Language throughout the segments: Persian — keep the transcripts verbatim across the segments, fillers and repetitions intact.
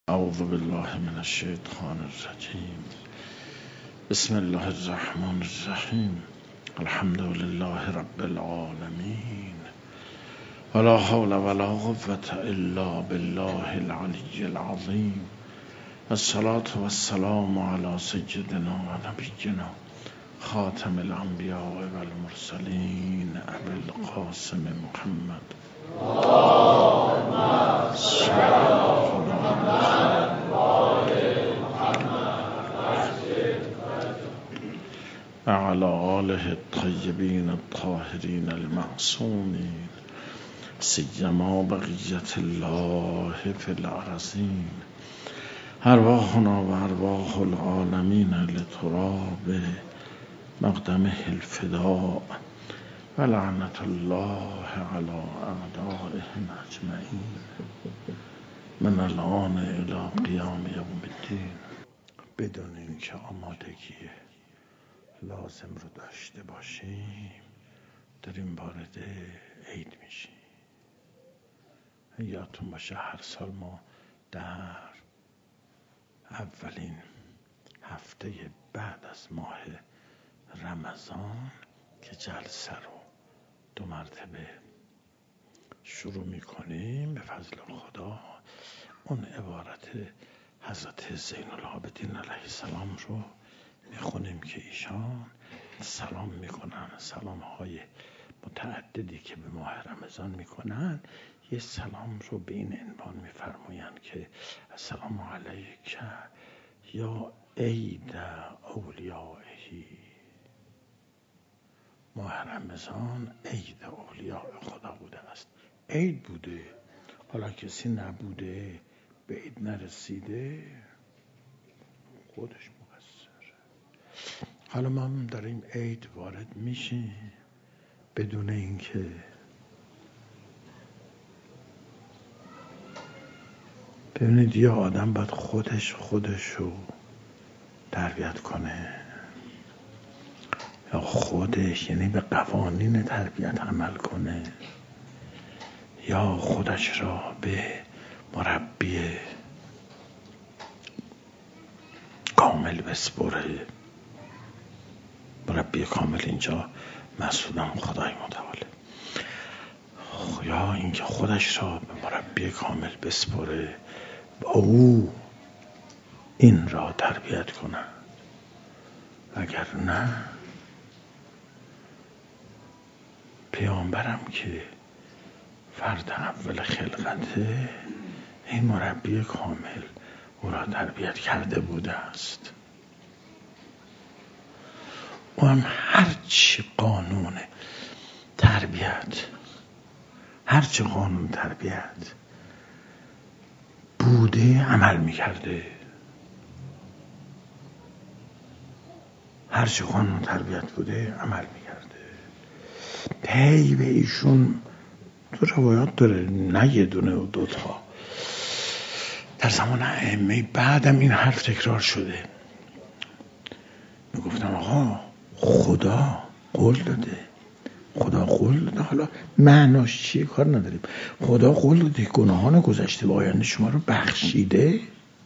اعوذ بالله من الشیطان الرجیم. بسم الله الرحمن الرحیم. الحمد لله رب العالمین ولا حول ولا قوة الا بالله العلی العظیم. الصلاة والسلام على سیدنا و نبینا خاتم الانبیاء والمرسلین ابی القاسم محمد وعلى آله الطيبين الطاهرين المعصومين سيما بقية الله في الأرضين. أرواحنا وأرواح العالمين لتراب مقدمه الفداء ولعنة الله على أعدائهم أجمعين من الآن إلى قیام یوم الدین. بدون اینکه آمادگی لازم رو داشته باشیم داریم وارد عید میشیم. یادتون باشه هر سال ما در اولین هفته بعد از ماه رمضان که جلسه رو دو مرتبه شروع میکنیم به فضل خدا اون عبارت حضرت زین العابدین علیه السلام رو میخونیم که ایشان سلام میکنن. سلام های متعددی که به ماه رمضان میکنن یه سلام رو به این عنوان میفرماین که السلام علیک یا عید اولیائهی. ماه رمضان عید اولیاء خدا بوده است. عید بوده، حالا کسی نبوده به عید نرسیده خودش مقصر. حالا ما هم داریم عید وارد میشیم بدون اینکه ببینید یه آدم باید خودش خودشو تربیت کنه یا خودش یعنی به قوانین تربیت عمل کنه یا خودش را به مربی کامل بسپره. مربی کامل اینجا مسئولم خدای متعال، یا اینکه خودش را به مربی کامل بسپره و او این را تربیت کنه. اگر نه پیامبرم که فرد اول خلقته این مربی کامل او را تربیت کرده بوده است. او هم هرچی قانون تربیت هرچی قانون تربیت بوده عمل میکرده. هرچی قانون تربیت بوده عمل میکرده. پی به ایشون تو روایات داره، نه یه دونه و دوتا. در زمان ائمه بعدم این حرف تکرار شده. میگفتم آقا خدا قول داده، خدا قول داده، حالا معناش چیه کار نداریم. خدا قول داده گناهان گذشته و آینده شما رو بخشیده.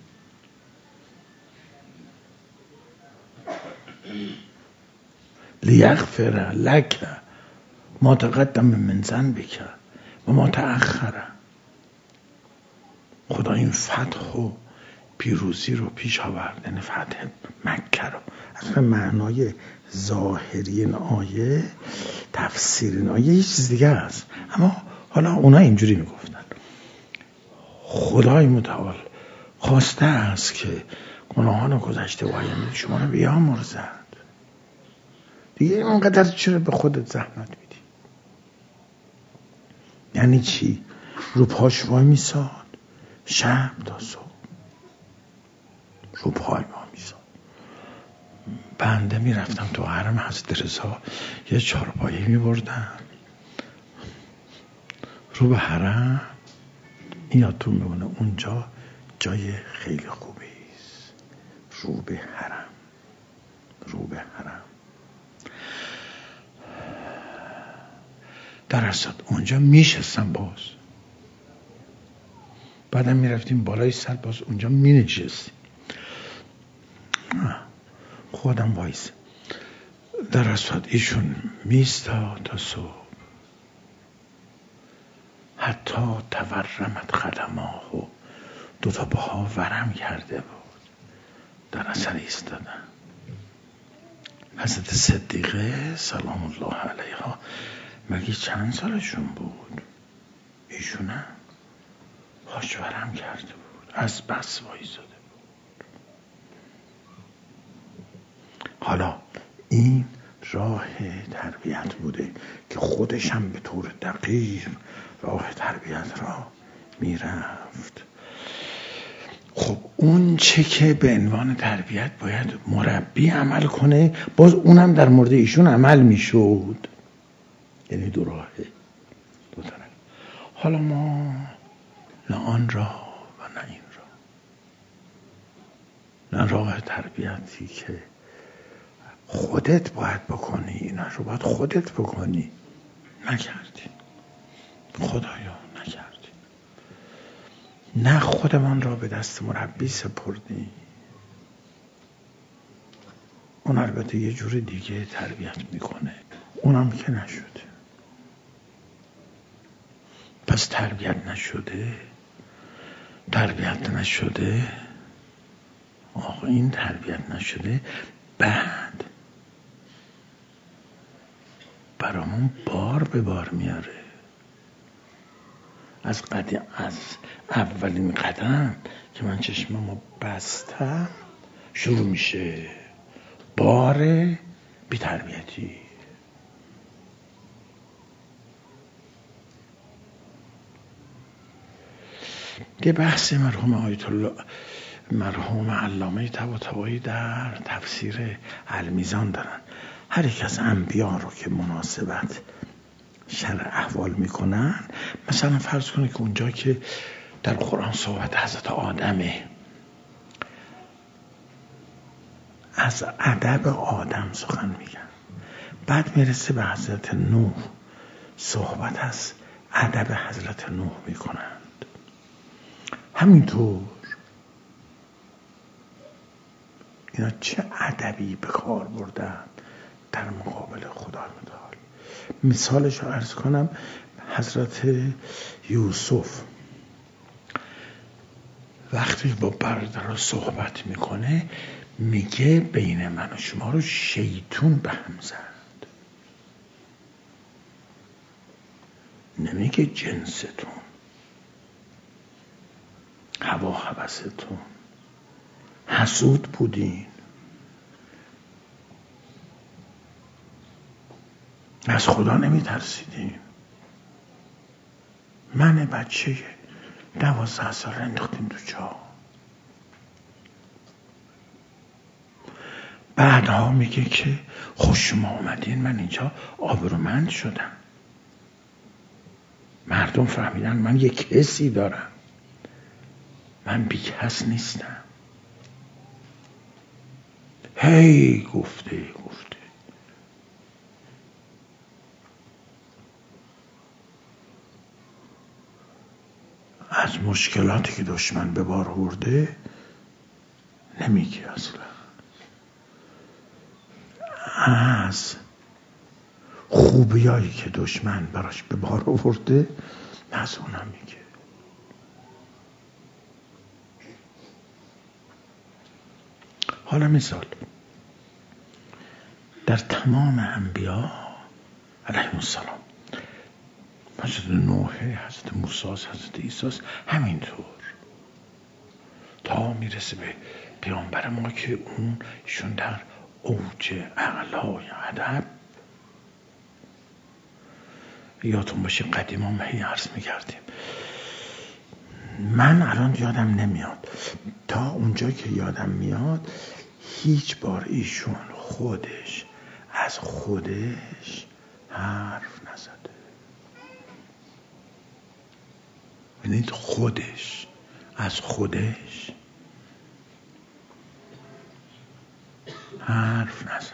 لیغفر لک ما تقدم من ذنبک و ما تأخر. خدا این فتح و پیروزی رو پیش آورد، یعنی فتح مکه رو. اصلا معنای ظاهری این آیه، تفسیر این آیه یه چیز دیگه است، اما حالا اونا اینجوری میگفتن. خدای متعال خواسته است که گناهان گذشته و آینده شما رو بیامرزد. دیگه اینقدر چرا به خودت زحمت میدی؟ یعنی چی؟ رو پاش وای میساد شب تا صبح، رو پای ما میساد. بنده میرفتم تو حرم حضرت رضا یه چارپایه میبردم رو به حرم. این یادتون میمونه اونجا جای خیلی خوبی است، رو به حرم، رو به حرم. در اصل اونجا میشستم باز بعدم میرفتیم بالای سر، باز اونجا می نشستیم. خودم وایس در اصفاد ایشون میستاد تا صبح، حتی تورمت قدماه و دو تا پاها ورم کرده بود در اثر ایستادن. حضرت صدیقه سلام الله علیها مگه چند سالشون بود؟ ایشونم پاش ورم کرده بود، از بس وایساده بود. حالا این راه تربیت بوده که خودش هم به طور دقیق راه تربیت را میرفت. خب اون چه که به عنوان تربیت باید مربی عمل کنه، باز اونم در مورد ایشون عمل میشد. یعنی دو راهه، دو طرف. حالا ما نه آن راه و نه این راه، نه راه تربیتی که خودت باید بکنی، اینا رو باید خودت بکنی، نکردی. خدایا نکردی. نه خودمان را به دست مربی سپردی. اون البته یه جور دیگه تربیت میکنه، اونم که نشده. پس تربیت نشده، تربیت نشده آقا این تربیت نشده، بعد برامون بار به بار میاره. از قدیم، از اولین قدم که من چشممو بستم شروع میشه بار بی تربیتی. یه بحث مرحوم آیت الله مرحوم علامه طباطبایی در تفسیر المیزان دارن. هر یک از انبیا رو که مناسبت شرع احوال میکنن، مثلا فرض کنه که اونجا که در قرآن صحبت حضرت آدمه، از ادب آدم سخن میگن، بعد میرسه به حضرت نوح، صحبت از ادب حضرت نوح میکنند. همینطور اینا چه ادبی به کار بردن در مقابل خدای متعال. مثالش رو عرض کنم، حضرت یوسف وقتی با برادر صحبت میکنه میگه بین من و شما رو شیطون به هم زد، نمیگه جنستون، هوا هوستون، حسود بودین، از خدا نمی ترسیدین. من بچه دوازده سال انداختیم تو چاه. بعدها میگه که خوش شما اومدین، من اینجا آبرومند شدم، مردم فهمیدن من یک کسی دارم، من بی کس نیستم. هی گفته گفته از مشکلاتی که دشمن به بار آورده نمیگه، اصلا از خوبیایی که دشمن براش به بار آورده از اونم میگه. حالا مثال در تمام انبیا علیهم السلام، حضرت نوح، حضرت موسی، حضرت عیسی، همینطور تا میرسه به پیامبر ما که اون ایشون در اوج اعلای ادب. یادتون باشه قدیما ما هی عرض میکردیم، من الان یادم نمیاد، تا اونجا که یادم میاد هیچ بار ایشون خودش از خودش حرف نزده. ببینید خودش از خودش حرف نزده.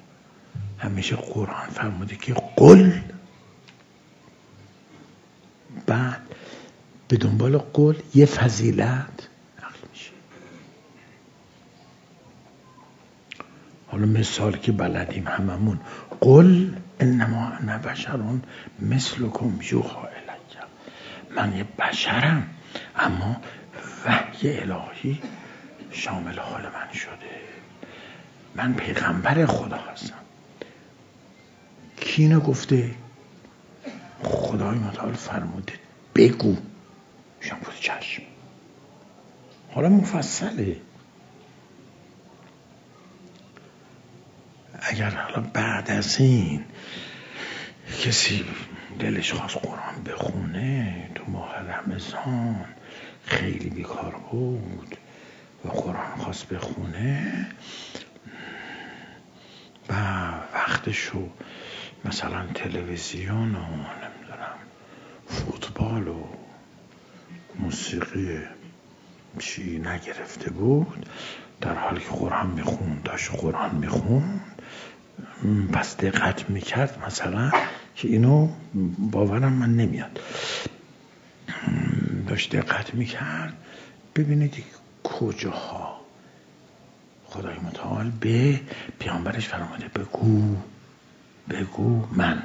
همیشه قرآن فرموده که قل به دنبال قول یه فضیلت نقل میشه. حالا مثال که بلدیم هممون، قل انما انا بشرون مثلکم یوحی الی، من یه بشرم اما وحی الهی شامل حال من شده، من پیغمبر خدا هستم. کی اینو گفته؟ خدای متعال فرموده بگو. شما گفت چشم. حالا مفصله. اگر حالا بعد از این کسی دلش خواست قرآن بخونه تو ماه رمضان، خیلی بیکار بود و قرآن خواست بخونه و وقتشو مثلا تلویزیون و نمیدونم فوتبال و موسیقی چی نگرفته بود، در حالی که قرآن میخوند، داشت قرآن میخوند، پس دقت میکرد مثلا که اینو باورم من نمیاد، داشت دقت میکرد ببینید کجاها خدای متعال به پیامبرش فرموده بگو بگو من.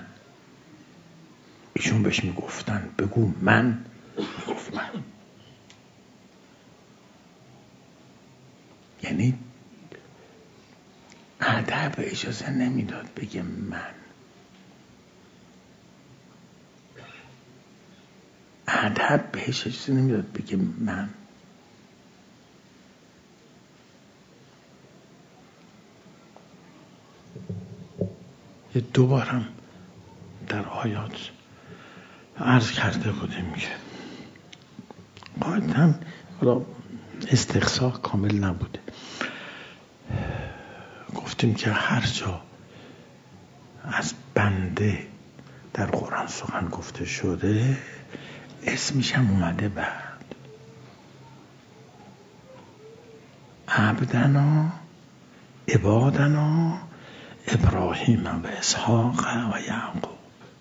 ایشون بهش میگفتن بگو من، میگفت من. یعنی ادب اجازه نمیداد بگه من، ادب بهش اجازه نمیداد بگه من. یه دوبارم در آیات عرض کرده بودیم که قاعدتاً حالا استقصا کامل نبوده، گفتیم که هر جا از بنده در قرآن سخن گفته شده اسمش هم اومده بعد. عبدنا عبادنا ابراهیم و اسحاق و یعقوب.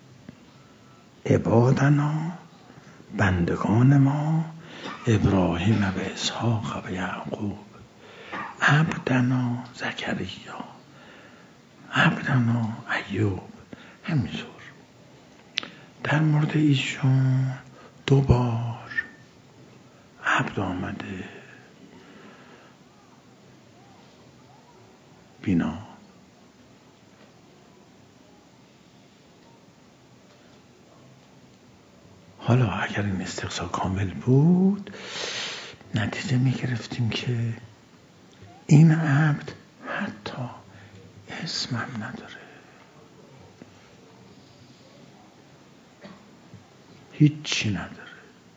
عبادنا بندگان ما ابراهیم و اسحاق و یعقوب. عبدنا زکریا، عبدنا ایوب. همینطور در مورد ایشون دو بار عبد آمده. بینا حالا اگر این استقصا کامل بود نتیجه می گرفتیم که این عبد حتی اسمم نداره، هیچی نداره،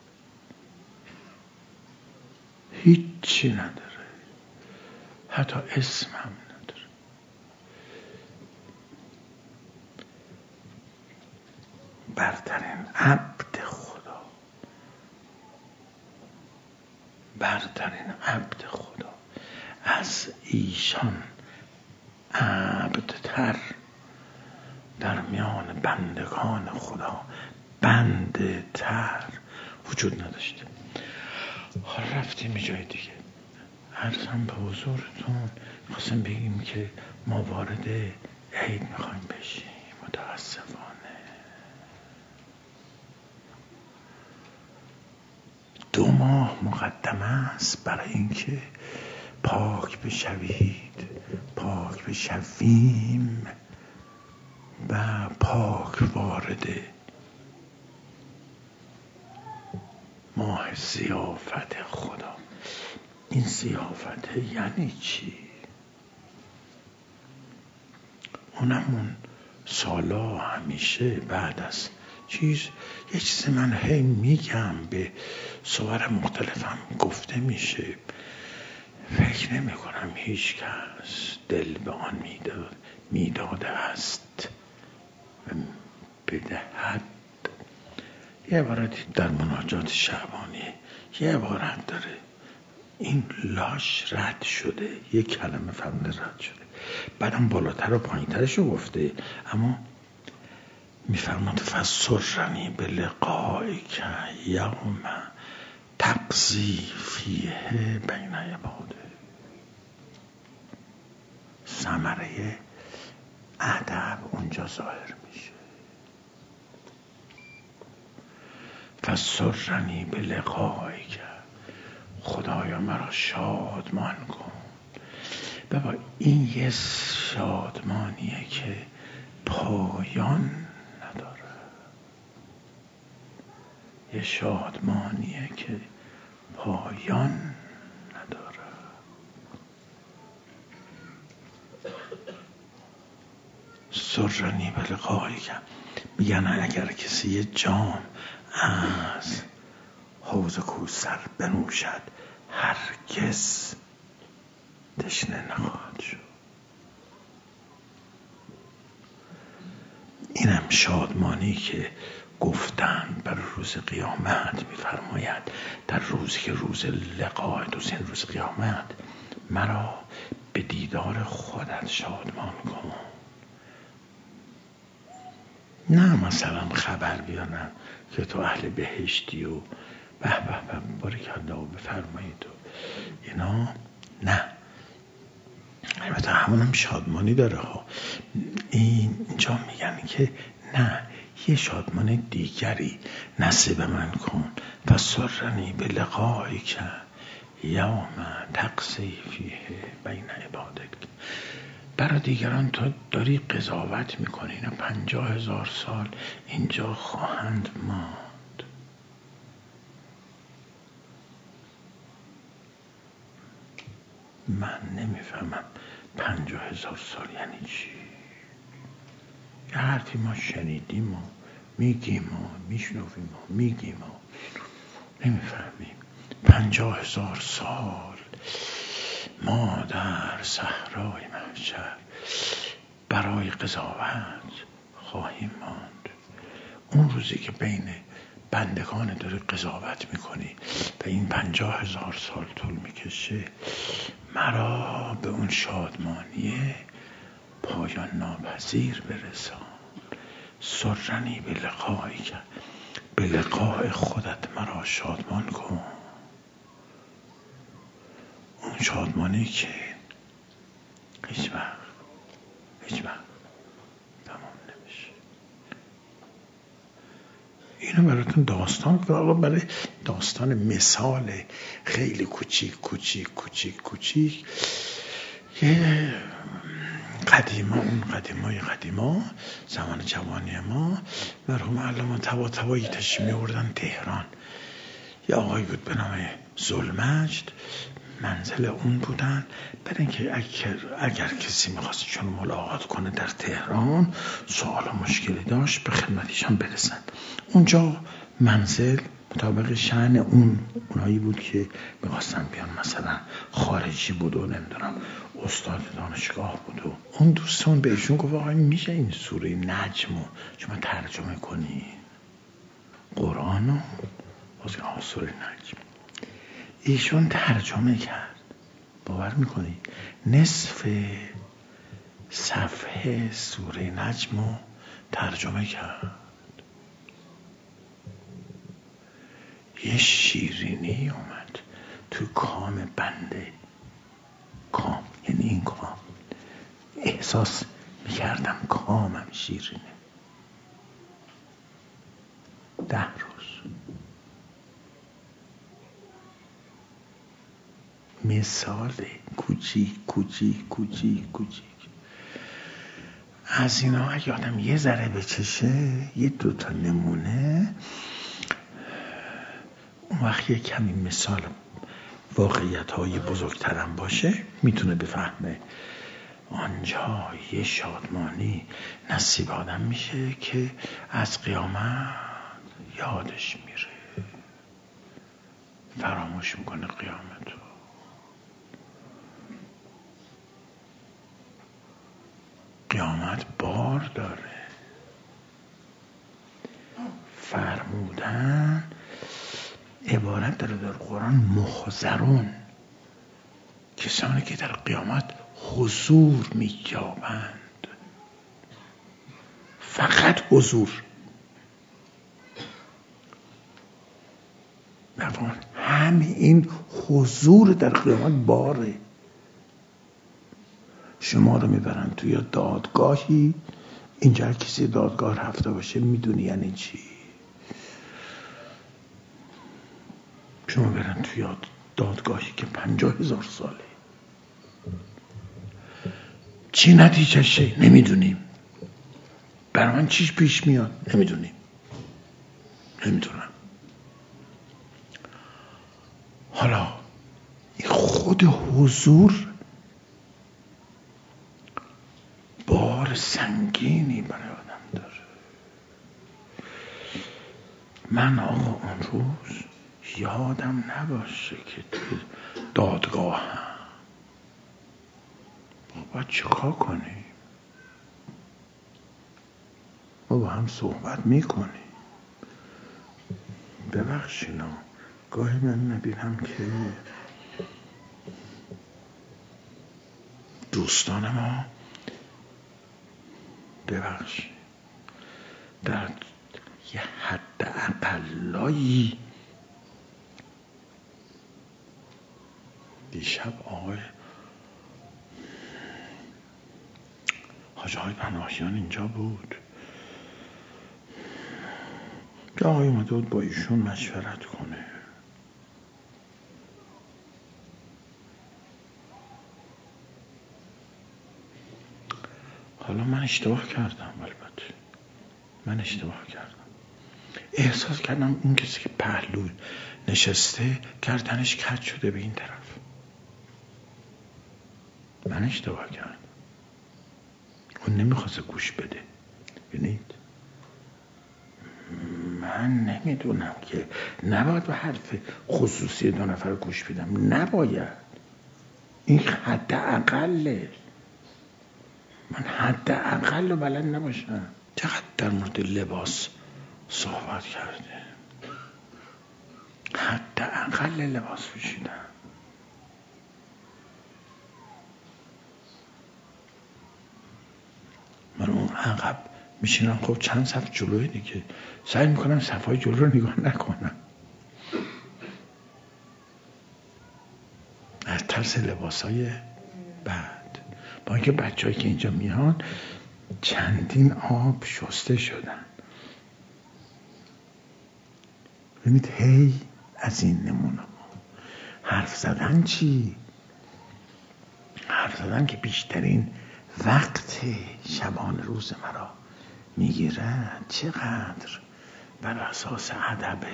هیچی نداره، حتی اسمم نداره. برترین عبد خدا، برترین عبد خدا، از ایشان عبدتر در میان بندگان خدا بنده تر وجود نداشته. حالا رفتیم جای دیگه. عرضم به حضورتون خواستم بگیم که ما وارد عید میخوایم بشیم. متاسفانه دو ماه مقدمه است برای اینکه پاک بشوید، پاک بشویم و پاک وارد ماه ضیافت خدا. این ضیافت یعنی چی؟ اونمون سالا همیشه بعد از چیز یه چیز من هی میگم، به صور مختلفم گفته میشه، فکر نمی کنم هیچ کس دل به آن میداد میداده است و بدهد. یه عبارتی در مناجات شعبانی یه عبارت داره، این لاش رد شده، یه کلمه فرموده رد شده، بعدم بالاتر و پایین ترش رو گفته، اما میفرماد فسرنی به لقائک یوم تقضی فیه بین عباده. ثمره ادب اونجا ظاهر میشه. فسرنی به لقایی که خدایا مرا شادمان کن. بابا این یه شادمانیه که پایان نداره، یه شادمانیه که پایان نداره. سرنی به لقایی که میگن اگر کسی یه جام از حوض کوثر بنوشد هرگز تشنه نخواهد شد. اینم شادمانی که گفتن بر روز قیامت میفرماید در روزی که روز لقای دوستین روز قیامت مرا به دیدار خودت شادمان کن. نه مثلا خبر بیارن که تو اهل بهشتی و به به به بارکالله و بفرمایید و اینا، نه. البته همونم شادمانی داره ها. اینجا میگن که نه، یه شادمان دیگری نصیب من کن. فسرنی به لقایی که یوم تقضی فیه بین عبادک. برای دیگران تو داری قضاوت میکنی، اینا پنجاه هزار سال اینجا خواهند ماند. من نمیفهمم پنجاه هزار سال یعنی چی. یه حرفی ما شنیدیم و میگیم و میشنویم و میگیم و نمیفهمیم. پنجاه هزار سال ما در صحرای محشر برای قضاوت خواهیم ماند. اون روزی که بین بندگان داری قضاوت میکنی و این پنجاه هزار سال طول میکشه، مرا به اون شادمانی پایان ناپذیر برسان. سرنی به لقایی که به لقای خودت مرا شادمان کن. اون شادمانی که هیچ وقت هیچ وقت تمام نمیشه. اینو براتون داستان که برای داستان مثال خیلی کوچیک کوچیک کوچیک کوچیک یه قدیما، اون قدیمای قدیما زمان جوانی ما مرحوم علامه طباطبایی تشریف می‌آوردن تهران. یه آقایی بود به نام ذوالمجد، منزل اون بودن. برای اینکه اگر, اگر کسی میخواست چون ملاقات کنه در تهران، سوال و مشکلی داشت، به خدمتیشان برسن. اونجا منزل مطابق شأن اون اونایی بود که میخواستن بیان، مثلا خارجی بود و نمیدونم استاد دانشگاه بود و اون دوستان به ایشون گفت آقای میشه این سوره نجمو شما ترجمه کنی قرآنو؟ آقا سوره نجم ایشون ترجمه کرد. باور میکنی نصف صفحه سوره نجمو ترجمه کرد. یه شیرینی اومد تو کام بنده. کام یعنی این کام، احساس میکردم کامم شیرینه. ده روز مثال کوچیک کوچیک کوچیک کوچیک از اینا اگه آدم یه ذره بچشه، یه دوتا نمونه، اون وقت یه کمی مثال واقعیت های بزرگترم باشه میتونه بفهمه. آنجا یه شادمانی نصیب آدم میشه که از قیامت یادش میره، فراموش میکنه قیامت رو. قیامت بار داره. فرمودن عبارت داره در قرآن محضرون، کسانی که در قیامت حضور می‌یابند. فقط حضور. ببین همه این حضور در قیامت باره. شما رو میبرن توی دادگاهی، اینجا کسی دادگاه رفته باشه میدونی یعنی چی. شما برن توی دادگاهی که پنجاه هزار ساله، چی نتیجهشه نمیدونیم. برای من چیش پیش میاد نمیدونیم، نمیدونم. حالا این خود حضور بار سنگینی برای آدم داره. من آقا اون روز یادم نباشه که توی دادگاه هم باید چیکار کنیم. ما با هم صحبت میکنیم. ببخشینا گاهی من میبینم که دوستان ما ببخشید در یه حد اقلایی دیشب آقای حاج آقای پناهیان اینجا بود که آقای اومده بود با ایشون مشورت کنه. حالا من اشتباه کردم، البته من اشتباه کردم. احساس کردم اون کسی که پهلو نشسته گردنش کج شده به این طرف. من اشتباه کردم. اون نمیخواسته گوش بده. ببینید من نمیدونم که نباید به حرف خصوصی دو نفر گوش بدم، نباید. این حد اقله. من حد اقل رو بلد نباشم. چقدر در مورد لباس صحبت کرده. حد اقل لباس پوشیدن. من اون عقب میشینم، خب چند صف جلوی دیگه سعی میکنم صفای جلو رو نگاه نکنم از ترس لباسای بعد. با اینکه بچه‌هایی که اینجا میان چندین آب شسته شدن. ببینید هی از این نمونه حرف زدن. چی؟ حرف زدن که بیشترین وقت شبان روز مرا میگیره. چقدر بر اساس ادبه.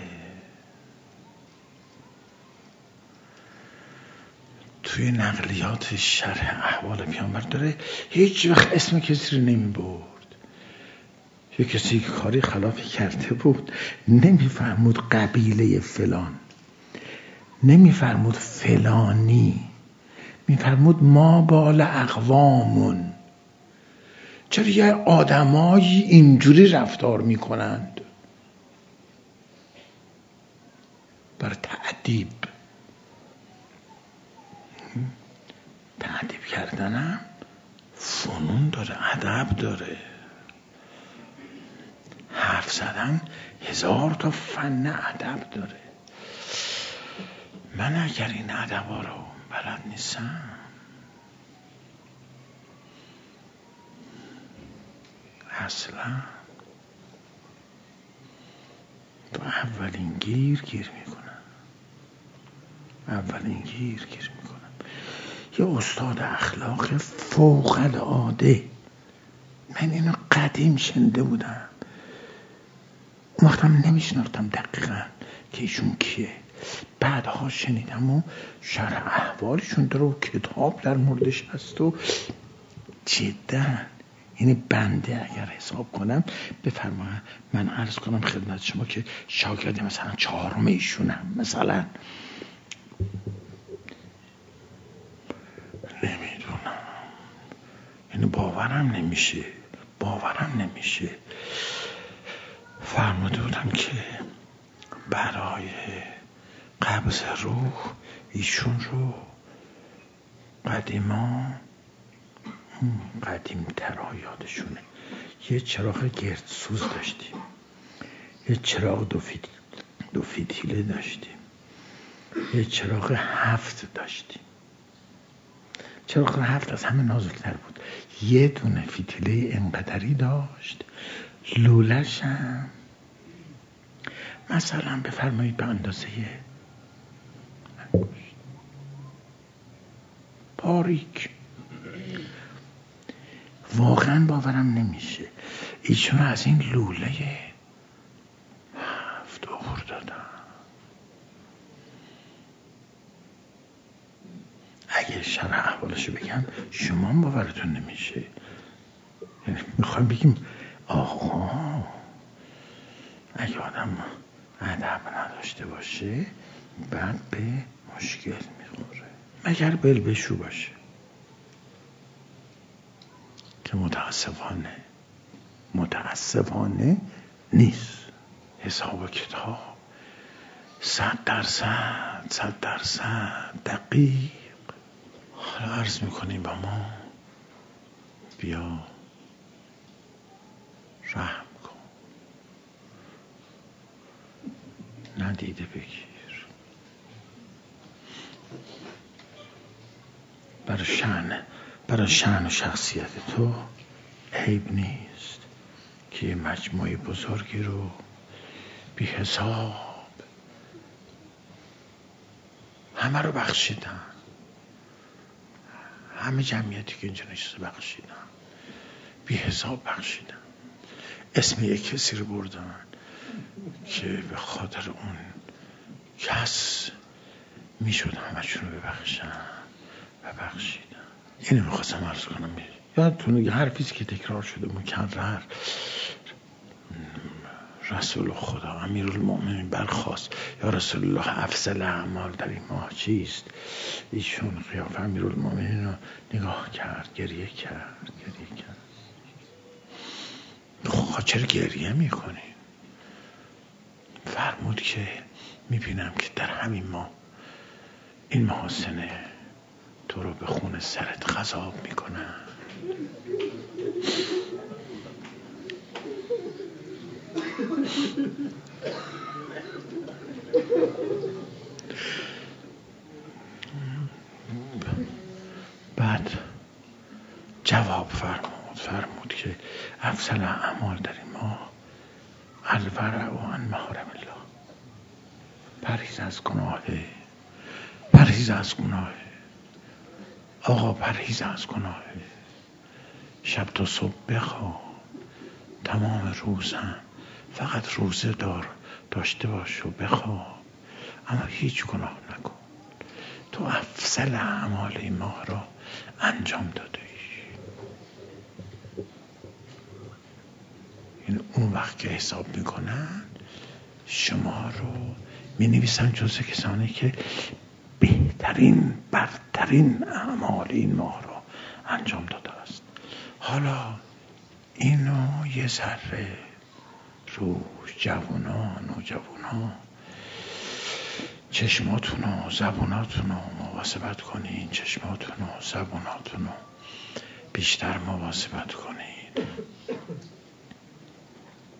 توی نقلیات شرح احوال پیامبر داره هیچ وقت اسم کسی رو نمی برد. یه کسی که کاری خلافی کرده بود نمیفرمود قبیله فلان، نمیفرمود فلانی، میفرمود ما بال اقوامون. چرا یه آدمایی اینجوری رفتار میکنند؟ برای تأدیب. تأدیب کردنم فنون داره، ادب داره. حرف زدن هزار تا فن ادب داره. من اگر این ادبا رو بلد نیستم، اصلا تو اولین گیر گیر میکنم. اولین گیر گیر میکنم. یه استاد اخلاق فوق العاده، من اینو قدیم شنیده بودم، اون وقتم نمیشناختم دقیقا که ایشون کیه. بعدها شنیدم و شرح احوالشون داره و کتاب در موردش هست و جدا یعنی بنده اگر حساب کنم بفرمایید من عرض کنم خدمت شما که شاگرد مثلا چهارم ایشونم مثلا. نمیدونم، یعنی باورم نمیشه باورم نمیشه. فرموده بودم که برای قبض روح ایشون رو قدیما قدیم ترها یادشونه یه چراغ گردسوز داشتیم، یه چراغ دو, فیت... دو فیتیله داشتیم. یه چراغ هفت داشتیم. چراغ هفت از همه نازکتر بود. یه دونه فتیله انقدری داشت، لولش هم مثلا بفرمایید به اندازه باریک. واقعا باورم نمیشه ایشون از این لوله هفت عبور دادن. اگه شرح احوالشو بگم شما باورتون نمیشه. یعنی میخوایم بگیم آقا اگه آدم ادب نداشته باشه بعد به مشکل میخوره، مگر بلبشو باشه که متاسفانه متاسفانه نیست. حساب و کتاب صد درصد صد درصد دقیق. حالا عرض میکنیم با ما بیا رحم کن، ندیده بگیر. برای شأن برای شأن و شخصیت تو عیب نیست که یه مجموعه بزرگی رو بی حساب همه رو بخشیدن، همه جمعیتی که اینجا نشسته بخشیدن، بی حساب بخشیدن. اسم یک کسی رو بردن که به خاطر اون کس میشد همه چون رو ببخشن و بخشیدن. اینو میخواستم عرض کنم. یادتونه یه حرفیست که تکرار شده مکرر، رسول خدا امیرالمؤمنین برخاست یا رسول الله افضل اعمال در این ماه چیست؟ ایشون قیافه امیرالمؤمنین رو نگاه کرد، گریه کرد گریه کرد. خب چرا گریه میکنی؟ فرمود که میبینم که در همین ماه این محاسنه تو رو به خون سرت غضاب میکنن. بعد جواب فرمود فرمود که افضل اعمال در این ماه الورع و عن محارم الله، پرهیز از گناه، پرهیز از گناه. آقا پرهیز از گناه. شب تا صبح بخواب، تمام روز هم فقط روزه دار داشته باش و بخواب، اما هیچ گناه نکن. تو افضل اعمال این ماه را انجام داده. این اون وقت که حساب میکنن شما رو می نویسن جزو کسانی که بهترین برترین اعمال این ماه را انجام داده است. حالا اینو یه ذره رو جوانان و جوانان چشماتون و زبوناتون رو مواظبت کنین، چشماتون و زبوناتون رو بیشتر مواظبت کنین.